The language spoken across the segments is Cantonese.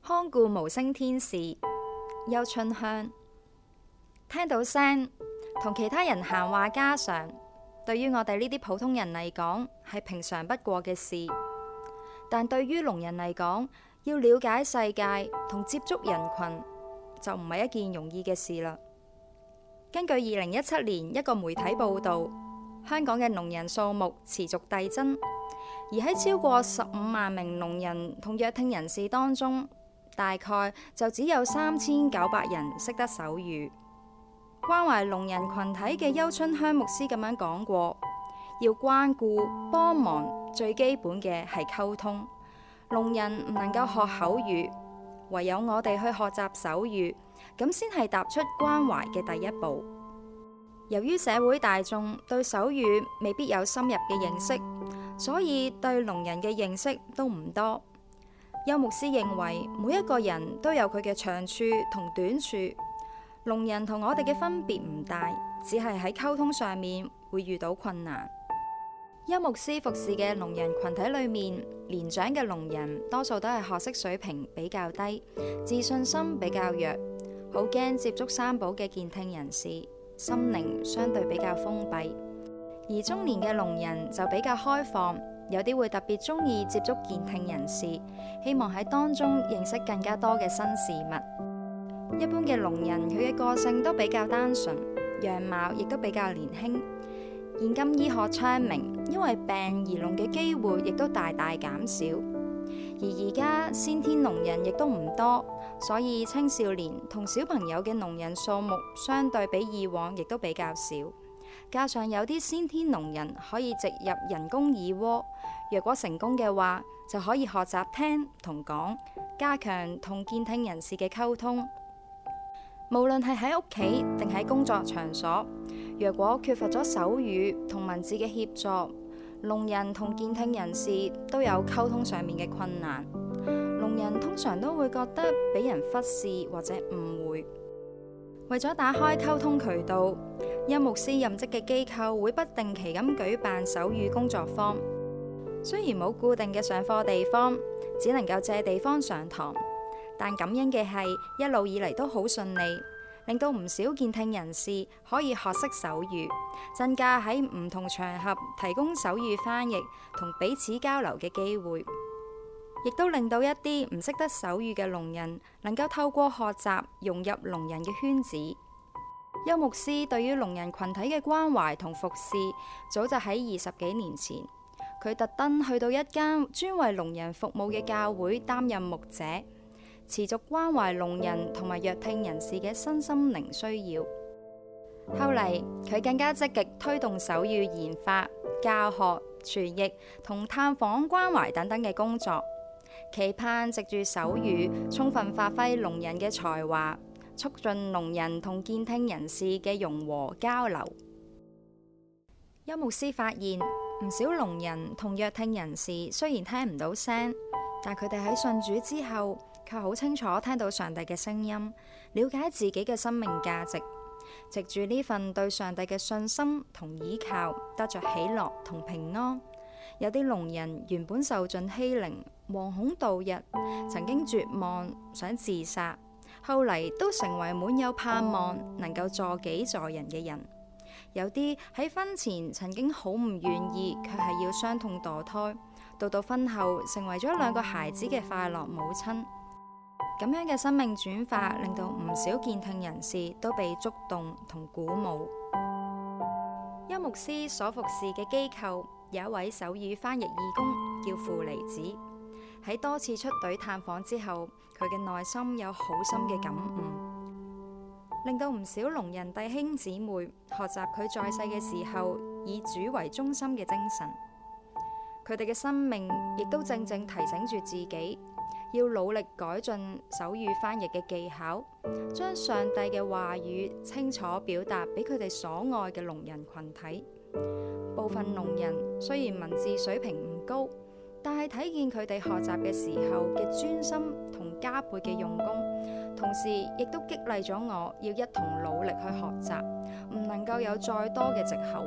看顧無聲天使，邱春香。聽到聲，同其他人閒話家常，對於我哋呢啲普通人嚟講係平常不過嘅事，但對於聾人嚟講，要了解世界同接觸人群就唔係一件容易嘅事啦。根據2017年一個媒體報導，香港嘅聾人數目持續遞增，而喺超過15萬名聾人同弱聽人士當中，大概就只有3900人識得手語。關懷聾人群體嘅邱春香牧師咁樣講過，要關顧幫忙，最基本嘅係溝通。聾人唔能夠學口語，唯有我哋去學習手語，咁先係踏出關懷嘅第一步。由於社會大眾對手語未必有深入嘅認識，所以對聾人嘅認識都唔多。邱牧師認為每一個人都有佢嘅長處同短處，聾人同我哋嘅分別唔大，只係喺溝通上面會遇到困難。邱牧師服侍嘅聾人群體裏面，年長嘅聾人多數都係學識水平比較低，自信心比較弱，好驚接觸三寶嘅健聽人士，心靈相對比較封閉。而中年嘅聾人就比較開放，有啲會特別中意接觸健聽人士，希望喺當中認識更加多嘅新事物。一般嘅聾人佢嘅個性都比較單純，樣貌亦都比較年輕。現今醫學昌明，因為病而聾嘅機會亦都大大減少。而家先天聾人亦都唔多，所以青少年同小朋友嘅聾人數目相對比以往亦都比較少。加上有啲先天聾人可以植入人工耳蝸，若果成功嘅話，就可以學習聽同講，加強同健聽人士嘅溝通。無論係喺屋企定喺工作場所，若果缺乏咗手語同文字嘅協助，聾人同健聽人士都有溝通上面嘅困難。聾人通常都會覺得俾人忽視或者誤會。為咗打開溝通渠道，邱牧師任職嘅機構會不定期咁舉辦手語工作坊。雖然冇固定嘅上課地方，只能夠借地方上堂，但感恩嘅係一路以嚟都好順利，令到唔少健聽人士可以學識手語，增加喺唔同場合提供手語翻譯同彼此交流嘅機會，亦都令到一啲唔識得手語嘅聾人能夠透過學習融入聾人嘅圈子。邱牧師對於聾人群體嘅關懷同服侍，早就喺20幾年前，佢特登去到一間專為聾人服務嘅教會擔任牧者，持續關懷聾人同埋弱聽人士嘅身心靈需要。後嚟佢更加積極推動手語研發、教學、傳譯同探訪關懷等等嘅工作，期盼藉住手語充分發揮聾人嘅才華，促進聾人同健聽人士嘅融和交流。邱牧師發現，唔少聾人同弱聽人士雖然聽唔到聲，但佢哋喺信主之後，卻好清楚聽到上帝嘅聲音，了解自己嘅生命價值，藉住呢份對上帝嘅信心同依靠，得着喜樂同平安。有啲聾人原本受盡欺凌，惶恐度日，曾經絕望想自殺，後嚟都成為滿有盼望，能夠助己助人嘅人。有啲喺婚前曾經好唔願意，卻係要傷痛墮胎，到婚後成為咗2個孩子嘅快樂母親。咁樣嘅生命轉化，令到唔少健聽人士都被觸動同鼓舞。邱牧師所服侍嘅機構有一位手語翻譯義工叫傅離子，喺多次出隊探訪之後，佢嘅內心有好深嘅感悟，令到唔少聾人弟兄姊妹學習佢在世嘅時候以主為中心嘅精神。佢哋嘅生命亦都正正提醒住自己，要努力改進手語翻譯嘅技巧，將上帝嘅話語清楚表達俾佢哋所愛嘅聾人群體。部分聾人雖然文字水平唔高，但係睇見佢哋學習嘅時候嘅專心同加倍嘅用功，同時亦都激勵咗我要一同努力去學習，唔能夠有再多嘅藉口。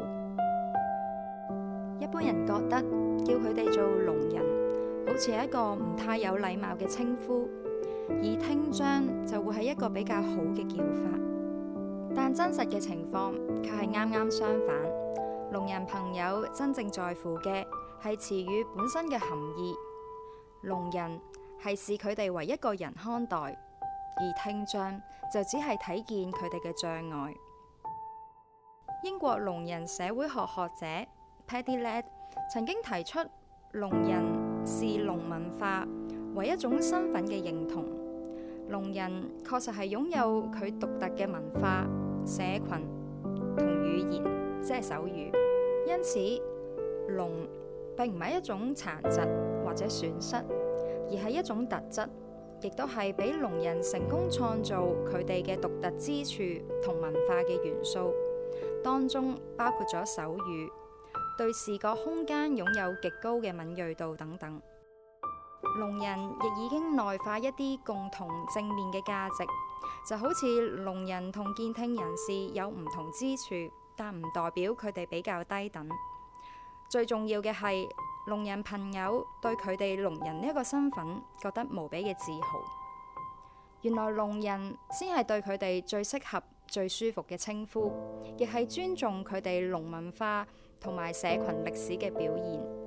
一般人覺得叫佢哋做聾人，好似係一個唔太有禮貌嘅稱呼， 而聽障就會係一個比較好嘅叫法。但真實嘅情況卻係啱啱相反。聾人朋友真正在乎嘅係詞語本身嘅含義，聾人係視佢哋為一個人看待，而聽障就只係睇見佢哋嘅障礙。英國聾人社會學學者 Paddy Ladd 曾經提出，聾人視聾文化為一種身份嘅認同。聾人確實係擁有佢獨特嘅文化、社群同語言，即係手語。因此，聾並唔係一種殘疾或者損失，而係一種特質，亦都係俾聾人成功創造佢哋嘅獨特之處同文化嘅元素，當中包括咗手語，對視覺空間擁有極高嘅敏銳度等等。聾人亦已經內化一啲共同正面嘅價值，就好似聾人同健聽人士有唔同之處，但唔代表佢哋比較低等。最重要嘅係，聾人朋友對佢哋聾人呢一個身份覺得無比嘅自豪。原來聾人先係對佢哋最適合、最舒服嘅稱呼，亦係尊重佢哋聾文化同埋社群歷史嘅表現。